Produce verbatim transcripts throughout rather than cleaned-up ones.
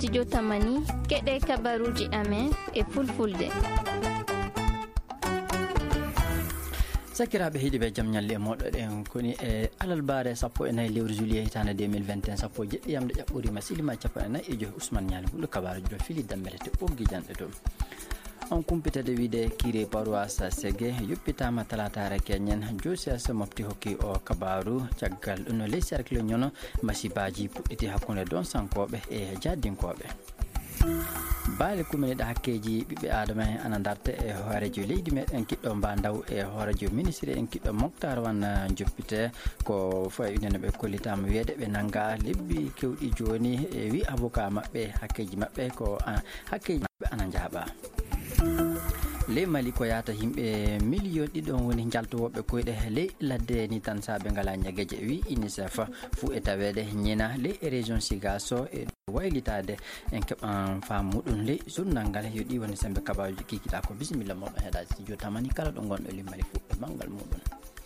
studio tamani keɗe kabaruji amen e fulfulde. sakiraɓe hiɗiɓe jaam ñalle e moɗoɗen koni e alalbare sappo e nayyi lewru juillet hitande deux mille vingt et un sappo jeɗɗi yamde ƴaɓɓorima silima capanɗe nayyi e joyi ousmane ñali huɗo kabaruji ɗo fili dammere te ɓoggi janɗe to on kumpitade wiide kiri paroisse ségué yuppitama talatare keñen josias mofti hokki o kabaru caggal ɗum ley cercle ñono masibaji puɗɗiti hakkude don sankoɓe e jaddinkoɓe. baali kuminiɗo hakkeji ɓiɓɓe adama en ana darta e hoorejo leydi meɗen kiɗɗo mbandaw e hoorejo ministre en kiɗɗo moctar wan joppite ko fawinene ɓe kollitama wiyede ɓe nangga lebbi kewɗi joni e wi avocat mabɓe hakkeji mabɓe ko hakkeji mabɓe ana jaaɓa. ley Mali ko yata yimɓe million ɗiɗon woni jaltowoɓe koyɗe ley ladde ni tan saaɓe ngala ñagueje wi UNICEF fuu e tawede ñina ley région Sigasso e waylitade en keɓan fam muɗum ley journal ngal yo ɗi woni sembe kabaruji kikiɗa ko bisimilla moɗon heeɗa studio tamani kala ɗo gonɗo ley Mali fuu e mangal muɗum.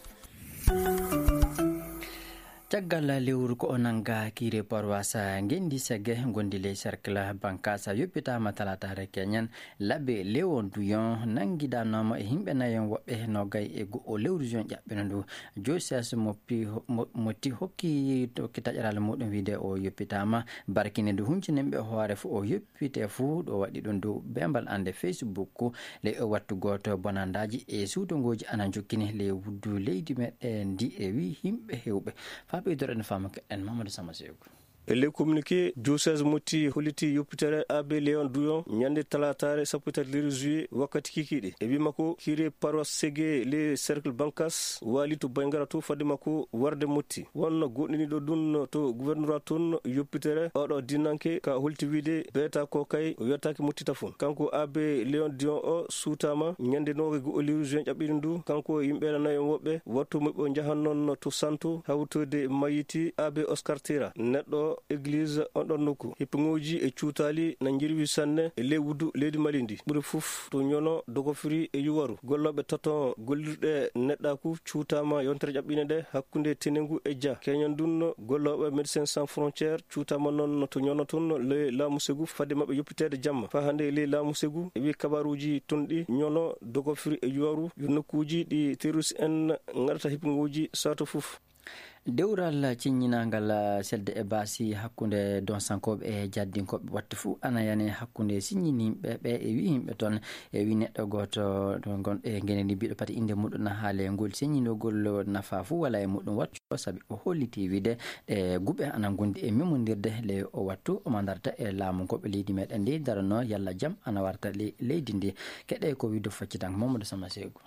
caggal lewru ko o nanga kire paroisse ngendi ségué gondi ley cercle bankasa yoppitama talatare keñen labbe lewon duyon nanguidanoma e himɓe nayon woɓɓe nogay e go'o lewru jon ƴaɓɓino ndu josias moppi motti hokki tokki taƴaral muɗum wiide o yoppitama barkine ndu hunciniɓe hoore fo o yoppite fuu ɗo waɗi ɗum dow bembal ande facebook ley o wattu goto bonandaji e suudogoji ana jokkini ley wuddu leydi meɗen ndi e wi himɓe hewɓe ɓeydore ne fama en Mamadou Sama Seykou. les communiqué joseph moti holiti yoppitere abe léon douyon ñande talatare sappo tati lewru juillet wakkati kikiɗe e wima ko kire paroisse ségué les cercle bankas wali to baygara to fadde makko warde motti wonno goɗɗiniɗo ɗum to gouvernorat toon yoppitere oɗo dinanke ka holti wiide beeta ko kay o yettaki mottita fon kanko abe léon douyon o suutama ñande noga go lewru juin ƴaɓɓiri ndu kanko yimɓe nayo woɓɓe wattu moɓe jahan noon to santo hawtude mayiti abe oscar tera neɗɗo église on ɗon nokku hippuŋoji e cuutali na jirwi sanne e ley wuddu leydi Mali ndi ɓuri fof to ñono dogofiri e yuwaru golloɓe toton gollirɗe neɗɗaku cuutama yontere ƴaɓɓine ɗe hakkunde tenengu e dia keñon ɗum golloɓe médecins sans frontiére cuutama noon to ñono toon le laamu segu fadde mabɓe yoppitede jamma fa hande ley laamu segu e wi kabaruji ton ɗi ñono dogofiri e yuwaru yo nokkuji ɗi terroriste en gaɗata hippuŋoji sato fof. dewral ciññinagal selde e baasi hakkunde don sankoɓe e jaddinkoɓe watta fuu ana yani hakkunde siññiniɓe ɓe e wi yimɓe toon e wi neɗɗo goto gonɗo e guenendi mbiɗo pati inde muɗum na haale ngol siññinogol nafa fuu wala e muɗum wattu saabi o holliti wiide e guɓe ana gondi e memodirde ley o wattu omo darta e laamu koɓe leydi meɗen ndi darano yalla jaam ana warta leydi ndi keɗe ko wiide faccitanko Mamadou Sama Seykou.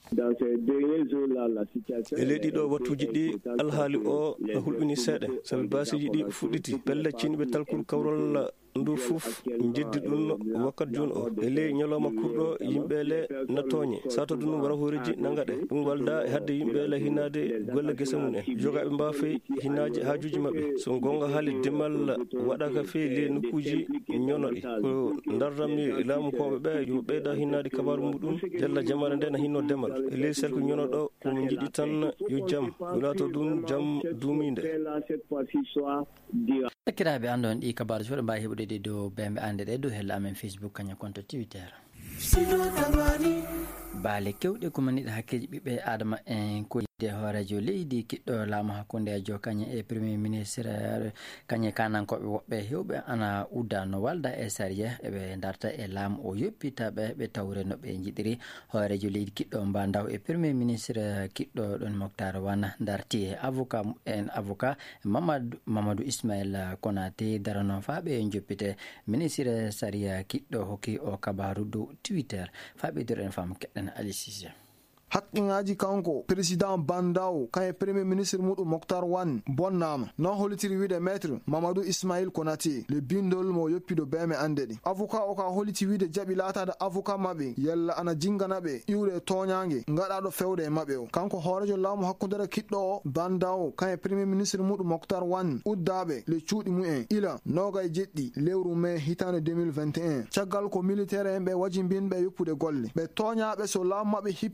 e leydi ɗo wattuji ɗi alhaali o no hulɓini seeɗa sabi basiji ɗi fuɗɗiti pelle cinɓe talkuru kawrol ndu fof jeddi ɗum wakkati joni o e ley ñalawma kurɗo yimɓele nattoñe sato ɗum wara horeji naggaɗe ɗum walda e hadde yimɓele hinnade golle guese mum en jogaɓe mbafe hinnaji hajuji mabɓe so gonga haali demal waɗaka fe ley nokkuji ñonoɗe ko dardanmi laamu koɓe ɓe yo ɓeyda hinnade kabaru muɗum jella jamare nde na hinno demal e ley cercle ñonoɗo komin jiiɗi tan yo jaam yo laato ɗum jaam duumide. sakiraɓe andon ɗi kabaruji foɗo mbawi heɓude ɗe dow bemɓe ande ɗe dow hella amen Facebook kañum compte Twitter. baale kewɗe ko maniɗa hakkeji ɓiɓɓe adama en ko yidde hoorejo leydi kiɗɗo laamu hakkundejo kañe e premier ministre kañe kanankoɓe woɓɓe hewɓe ana udda no walda e saria eɓe darta e laamu o yoppitaɓe ɓe tawre no ɓe jiɗiri hoorejo leydi kiɗɗo mbandaw e premier ministre kiɗɗo ɗon Moctar Wane darti e avocat en avocat mamadou mamadou ismail konate darano faaɓe joppite ministre saria kiɗɗo hokki o kabaru dow Twitter faaɓe dor en fam keɗɗen Ali Cissé. haqqingaji kanko président bandaw kay premier ministre muɗum Moctar Wane bonnama non holitiri wiide maître Mamadou Ismail Konate le bindol mo yoppido beme ande ɗi avocat o ka holiti wiide jaɓi latade avocat mabɓe yalla ana jinganaɓe iwre toñangue gaɗaɗo fewde e mabɓe o kanko hoorejo laamu hakkudere kiɗɗo o bandaw kay premier ministre muɗum Moctar Wane uddaɓe le cuuɗi mumen ila noga e jeɗɗi lewru mai hitande deux mille vingt et un caggal ko militaire en ɓe wajimbinɓe yoppude golle ɓe toñaɓe so laamu mabɓe hippita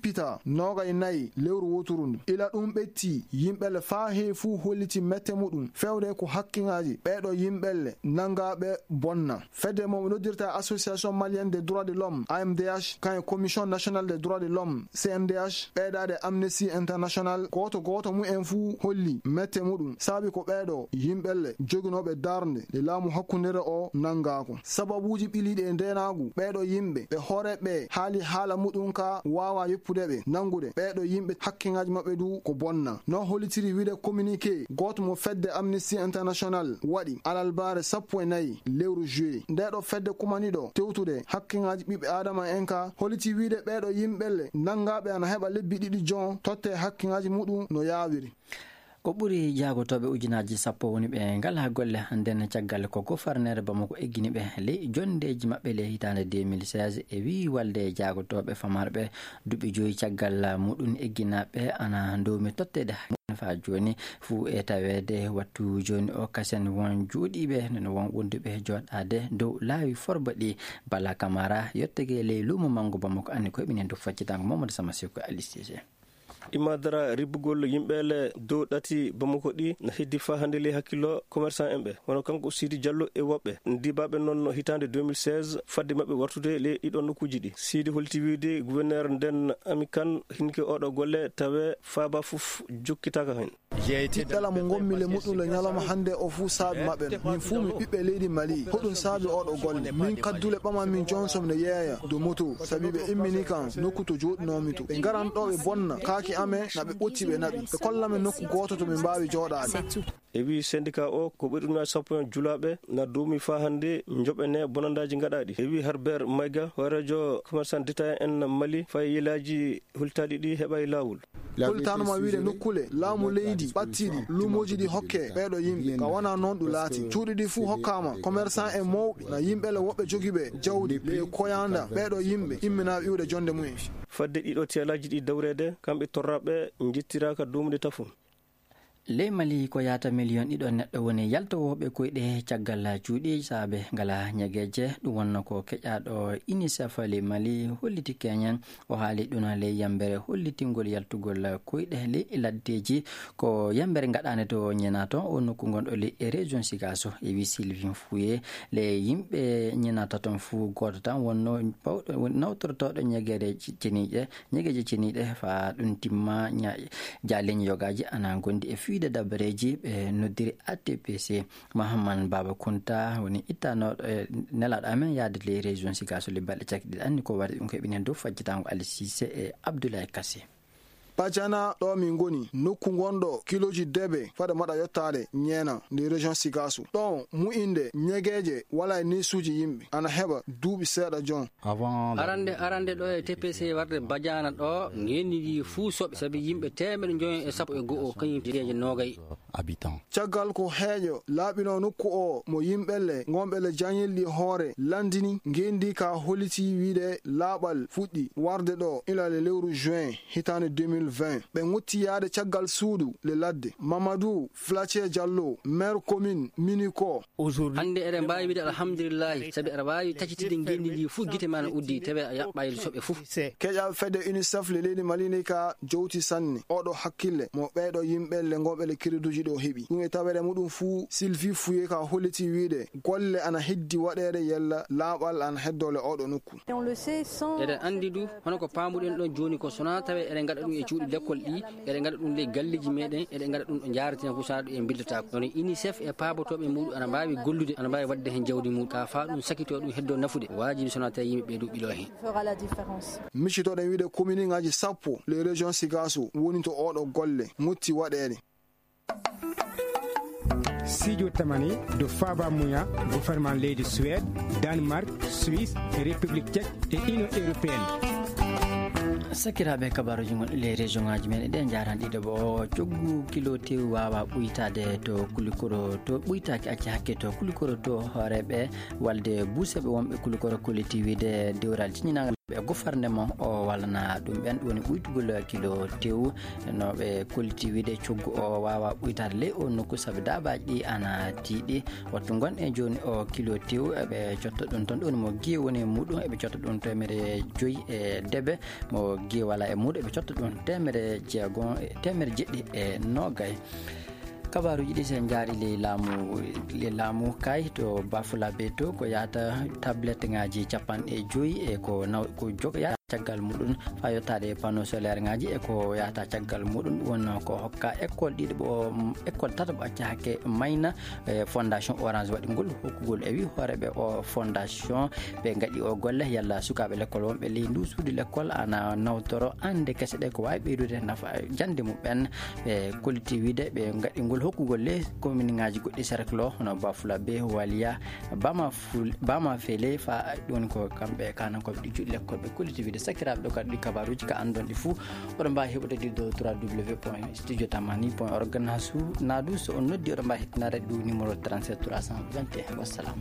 noga e nayi lewru woturundu ila ɗum ɓetti yimɓelle fa he fu holliti mette muɗum fewde ko hakkiŋaji ɓeɗo yimɓelle nangaɓe bonna fedde mo noddirta association malienne des droits de l'homme A M D H kan commission nationale des droits de l'homme C N D H ɓeɗade Amnesty International goto goto mu en fu holli mette muɗum saabi ko ɓeɗo yimɓelle joguinoɓe darde le laamu hakkundere o nangako sababuji ɓiliɗi e ndenagu ɓeɗo yimɓe ɓe hooreɓe haali haala muɗum ka wawa yeppude ɓe nangude ɓeɗo yimɓe hakkiŋaji maɓɓe du ko bonna no hollitiri wiide communiqué goto mo fedde Amnesty International waɗi alalbare sappo e nayyi lewru juillet ndeɗo fedde kumaniɗo tewtude hakkiŋaji ɓiɓɓe adama en ka holliti wiide ɓeɗo yimɓelle nangaɓe ana heɓa lebbi ɗiɗi jon totte hakkiŋaji muɗum no yawiri ko ɓuri jaagotoɓe ujunaji sappo woni ɓe ngala golle nden caggal ko gouverneur bamako eggini ɓe ley jondeji maɓɓe le hitande deux mille seize e wi walde jaagotoɓe famarɓe duuɓi joyi caggal muɗum egginaɓe ana dowmi tottede fa joni fu e tawede wattu joni o kasen won juuɗiɓe nen won wonduɓe joɗade dow laawi forbaɗi Bala Camara yettege ley lumo mango bamako anni ko heɓinen dow faccitango Mamadou Samasiko Alistige imadara ribbugol yimɓele dow ɗati bamako ɗi na heddi fa hande ley hakkillo commerçant en ɓe wono kanko Sidi Diallo e woɓɓe ndibaɓe noon hitande deux mille seize fadde mabɓe wartude ley ɗiɗon nokkuji ɗi Sidi holti wiide gouverneur nden Ami Kane hinke oɗo golle tawe faaba fof jokkitaka hen tiɗɗala mo gommi le muɗum le ñalawma hande o fuu saabi maɓɓe min fuu mi ɓiɓɓe leydi Mali hoɗum saabi oɗo golle min kaddule ɓama min Johnson ne yeeya do moto saabi ɓe immini kan nokku to joɗinomi to ɓe garan ɗo ɓe bonna kaaki ame na ɓe ɓotti ɓe naɓi ɓe kollame nokku goto to ɓe mbawi joɗade e wi syndicat o ko ɓeɗunaji sappo en julaɓe na dumi fa hande joɓene bonandaji gaɗaɗi e wi Harbert Maïga horejo commerçant détaillant en Mali fay yilaji hultaɗi ɗi heɓa lawol holtanoma wiide nokkule laamu leydi ɓattiɗi lumoji ɗi hokke ɓeɗo yimɓe ka wona noon ɗum laati cuuɗi ɗi fuu hokkama commerçant e mawɓe na yimɓele woɓɓe joguiɓe jawdi ley koyanda ɓeɗo yimɓe immina iwde jonde mumen fadde ɗiɗo telaji ɗi dawrede kamɓe torraɓe jittiraka dumde tafum ley Mali ko yata million ɗiɗo neɗɗo woni yaltowoɓe koyɗe caggal cuuɗi saabe ngala ñegeje ɗum wonno ko keƴaɗo UNICEF ley Mali holliti keñen o haali ɗum ley yambere hollitingol yaltugol koyɗe ley laddeji ko yambere gaɗane to ñenato o nokku gonɗo ley région Sikasso e wi Sylvie Fouye ley yimɓe ñenata ton fuu goto tan wonno nawtortoɗo ñegere ceniɗe ñegeje ceniɗe fa ɗum timma jaleñi yogaji ana gondi e fi de dabareji ɓe noddiri A T P C Mahamman Baba Kunta woni ittanoɗo e nelaɗo amen yaade ley région Sikasso le balɗe cakkiɗi anni ko waɗi ɗum ko heɓinen dow fajjitango Ali Cissé e Abdoulaye Kassé Pajana ɗo min goni nokku gonɗo kiloji debe fada maɗa yottade ñeena nde région Sikasso ɗon mu'inde ñegeje wala ni suuji yimɓe ana heɓa duuɓi seeɗa jon arande arande ɗo e T P C warde Badiana ɗo ngenidi fuu soɓe saabi yimɓe temeɗe joyi e sappo e go'o kañum jeeje nogay habitant caggal ko heeƴo laaɓino nokku o mo yimɓelle gonɓele jañilɗi hoore landini ngendi ka holliti wiide laaɓal fuɗɗi warde ɗo ilale lewru juin hitande deux mille vingt ɓe gutti yaade caggal suudu le ladde Mamadou Flaché Diallo maire commune Miniko hande eɗen mbawi wiide alhamdulillahi saabi aɗa wawi taccitide ngendi ndi fuu guite ma ne uddi tawi a yaɓɓayde soɓe foof keƴal fedde UNICEF le leydi Mali ni ka jowti sanne oɗo hakkille mo ɓeɗo yimɓelle gonɓele créduji ɗo heeɓi ɗum e tawere muɗum fuu Sylvie Fouye ka holliti wiide golle ana heddi waɗede yella laaɓal ana heddole oɗo nokku eɗen andi du hono ko pamuɗen ɗon joni ko sona tawi eɗen gaɗa ɗum e cuuɗi l'école ɗi eɗen gaɗa ɗum ley galleji meɗen eɗen gaɗa ɗum ɗo jaraten husaɗo e bildetako ɗon UNICEF e paabotoɓe muɗum ana mbawi gollude ana mbawi wadde hen jawdi mum ka fa ɗum sakito ɗum heddo nafude wajibi sona tawi yimɓe ɓe duɓɓilo hen miccitoɗen wiide commune ngaji sappo les région Sikasso woni to oɗo golle mutti waɗede Sidio Tamani do Faba Mouya gouvernement leydi Suède Danemark Suisse République tchèque et Union européenne sakiraɓe kabaruji gonɗi les région ngaji men ɗen jaran ɗiɗo bo coggu kilo tew wawa ɓuytade to kulikoro to ɓuytaki acci hakke to kulikoro to hooreɓe walde buuseɓe wonɓe kulikoro collectivité dewral ciñinagal ɓe gouvernement o walana ɗum ɓen woni ɓuytugol kilo tew no ɓe kolliti wiide coggu o wawa ɓuytade ley o nokku saabu dabaji ɗi ana tiiɗi wattu gonɗe joni o kilo tew eɓe cotta ɗum toon ɗoni mo guiye woni muɗum eɓe cotta ɗum temere joyyi e debe mo guiye wala e muɗum eɓe cotta ɗum temere jeegon temere jeɗɗi e nogay. kabaruji ɗi sen jaari ley laamu le laamu kay to Bafulabe to ko yahata tablette ngaji capanɗe joyyi e ko naw ko jogoya caggal muɗum fa yettade panneau solaire ngaji e ko yahata caggal muɗum wonno ko hokka école ɗiɗi ɓo école tata ɓo acca hakke mayna e fondation orange waɗi ngol hokkugol e wi hooreɓe o fondation ɓe gaɗi o golle yalla sukaɓe l'école wonɓe ley ndu suudu l'école ana nawtoro ande kese ɗe ko wawi ɓeydude nafa jande muɓen ɓe kolliti wiide ɓe gaɗi ngol hokkugol ley commune ngaji goɗɗi cercle o hono Bafulabe Waliya Bama Ful Bama Fele fa ɗon ko kamɓe kanankoɓe ɗi juuɗi l'école ɓe kolliti wiide sakiraɓe ɗo kadi ɗi kabaruji ka andon ɗi fou oɗon mbawi heɓude ɗi dow w w w point studio tamani point org nasu nadu so on noddi oɗon mbawi hettinade ɗo numéro trente-sept trois cent vingt et un wassalam.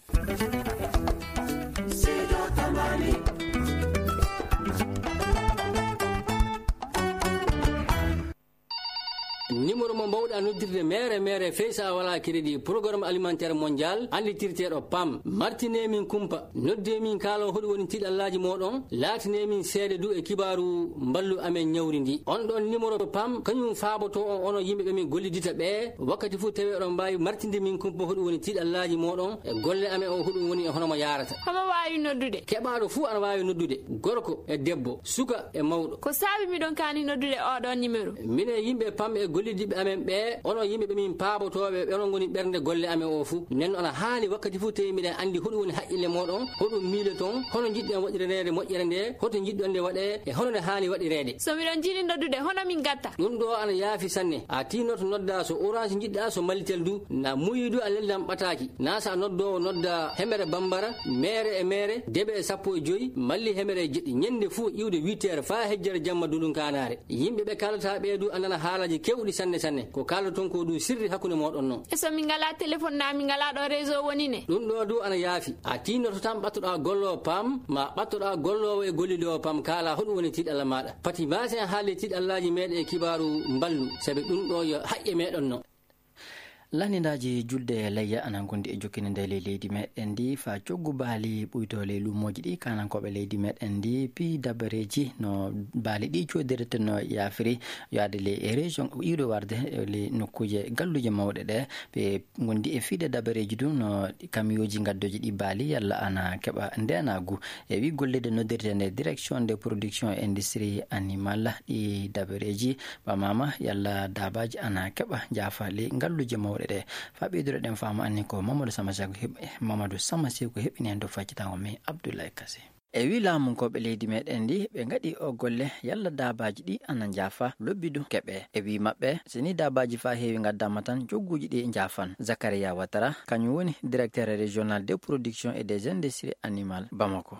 numéro mo mbawɗa noddirde mere mere feysa wala crédit programme alimentaire mondial anditirteɗo P A M martine min kumpa nodde min kaalo hoɗum woni tiɗallaji moɗon laatine min seede du e kibaru mballu amen ñawri ndi on ɗon numéro P A M kañum faaboto on ono yimɓeɓe min gollidita ɓe wakkati fuu tawi oɗon mbawi martinde min kumpa hoɗum woni tiɗallaji moɗon e golle amen o hoɗum woni e hono mo yarata homo wawi noddude keɓaɗo fuu ana wawi noddude gorko e debbo suka e mawɗo ko saabi miɗon kani noddude oɗon numéro mine yimɓe P A M e gollidiɓe amen ɓe onon yimɓeɓe min paabotoɓe onon goni ɓernde golle amen o fuu nen ona haali wakkati fuu tawi miɗen andi hoɗum woni haqqille moɗon hoɗum miile toon hono jiɗɗen waɗirede moƴƴere nde hoto jiɗɗon nde waɗe e hono nde haali waɗirede so miɗon jiiɗi noddude hono min gatta ɗum ɗo ana yaafi sanne a tinoto nodda so orange jiɗɗa so malitel du na muyidu a leldan ɓataki na sa noddowo nodda hemere bambara mere e mere deɓe e sappo e joyyi malli hemere e jeɗɗi ñande fuu iwde huit heures fa hejjere jamma duɗum kanare yimɓeɓe kalata ɓeedu andana haalaji kewɗi sanne sanne ko kalata toon ko ɗum sirri hakkude moɗon noon e so min ngala téléphone na min ngala ɗo réseau woni ne ɗum ɗo du ana yaafi a tinnoto tan ɓattoɗa gollowo P A M ma ɓattoɗa gollowo e gollidowo P A M kala hoɗum woni tiɗalla maɗa pati mbasi en haalde tiɗallaji meɗen e kibaru mballu saabi ɗum ɗo yo haqqe meɗon noon lannindaji julde leyya anan gondi e jokkinde nde ley leydi meɗen ndi fa coggu baali ɓuytole lumoji ɗi kanankoɓe leydi meɗen ndi pi dabareji no baali ɗi codirete no yaafiri yaade ley e région iwɗo warde le nokkuje galluje mawɗe ɗe ɓe gondi e fiide dabareji ɗum no kamioji gaddoji ɗi baali yalla ana keɓa ndenagu e wi gollede noddirte nde direction de production et industrie animal ɗi dabareji ɓamama yalla dabaji ana keɓa jaafa ley galluje mawɗe ɗe fa ɓeydore ɗen fama anni ko mamadou samasiako mamadou samasi ko heɓini hen to faccitango mi Abdoulaye Kassé e wi laamunkoɓe leydi meɗen ndi ɓe gaɗi o golle yalla dabaji ɗi ana jaafa lobbidu keɓe e wi mabɓe sini dabaji fa heewi gaddama tan jogguji ɗi jaafan Zakaria Ouattara kañum woni directeur régional de production et des industries animales Bamako.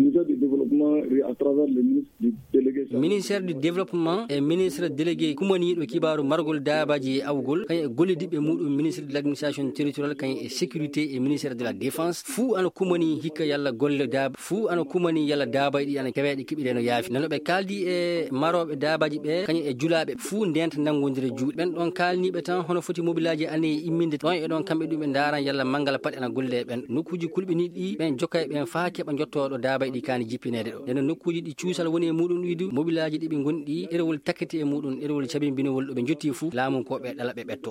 à travers le ministre du délégué ministère du développement et ministre délégué kumaniɗo kibaru margol dabaji e awgol kañ e gollidiɓe muɗum ministre de l'administration territoriale kañ e sécurité et ministère de la défense fuu ana kumani hikka yalla golle daba fuu ana kumani yalla dabaji ɗi ana keweɗe kiɓiɗe no yaafi nano ɓe kaldi e maroɓe dabaji ɓe kañ e julaɓe fuu ndenta nangodire juuɗe ɓen ɗon kalniɓe tan hono foti mobilaji anne e imminde ɗon e ɗon kamɓe ɗum ɓe daran yalla mangala paɗe ana golle ɓen nokkuji kulɓini ɗi ɓen jokka e ɓen fa keɓa jottoɗo dabaji ɗi kani jippinede ɗo nden nokkuji ɗi cuusal woni e muɗum wiidu mobilaji ɗi ɓe gonɗi ɗerewol takkete e muɗum ɗerewol cabimbinowol ɗo ɓe jotti fuu laamu ko ɓe ɗala ɓe ɓetto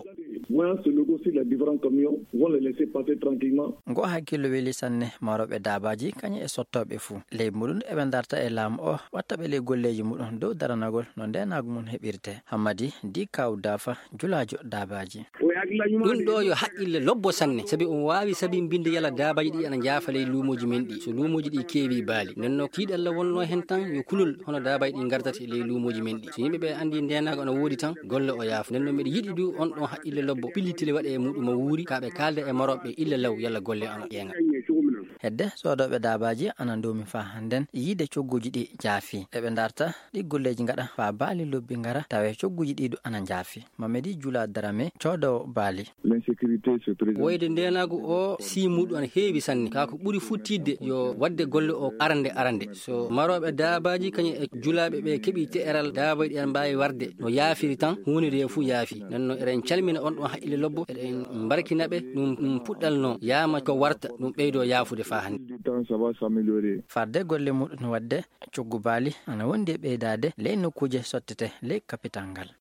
ngo hakkillo weeli sanne maroɓe dabaji kañum e sottoɓe fuu ley muɗum eɓe darta e laamu o wattaɓe ley golleji muɗum dow daranagol no ndenago mum heɓirte Hammadi di kaw dafa julajo dabaji ɗum ɗo yo haqqille lobbo sanne saabi on wawi sabimbinde yalla dabaji ɗi ana jaafa ley lumoji men ɗi so lumoji ɗi keewi baali nenno tiiɗalla wonno hen tan yo kulol hono dabaji ɗi gardata e ley lumoji men ɗi so yimɓeɓe andi ndenago ana woodi tan golle o yaafa nenno mbiɗa yiɗi du on ɗon haqqille lobbo pillitile waɗe e muɗum o wuuri kaɓe kalda e maroɓe illa law yalla golle ana ƴeeŋa hedde sodoɓe dabaji anan domi fa handen yide cogguji ɗi jaafi eɓe darta ɗi golleji gaɗa fa baali lobbi ngara tawe cogguji ɗiɗo anan jaafi. Mamedi Jula Darame codowo baali. woyde ndenago o si muɗum an heewi sanne kako ɓuuri futtidde yo wadde golle o arande arande so maroɓe dabaji kañum e julaɓe ɓe keeɓi teeral dabaji ɗi en mbawi warde no yaafiri tan hunde nde fuu yaafi nanno eɗen calmina on ɗon haqqille lobbo eɗen barkinaɓe ɗum ɗum puɗɗalno yama ko warta ɗum ɓeydo yaafude fa hande farde golle muɗum wadde coggu baali ana wondi e ɓeydade ley nokkuje sottete ley capital ngal.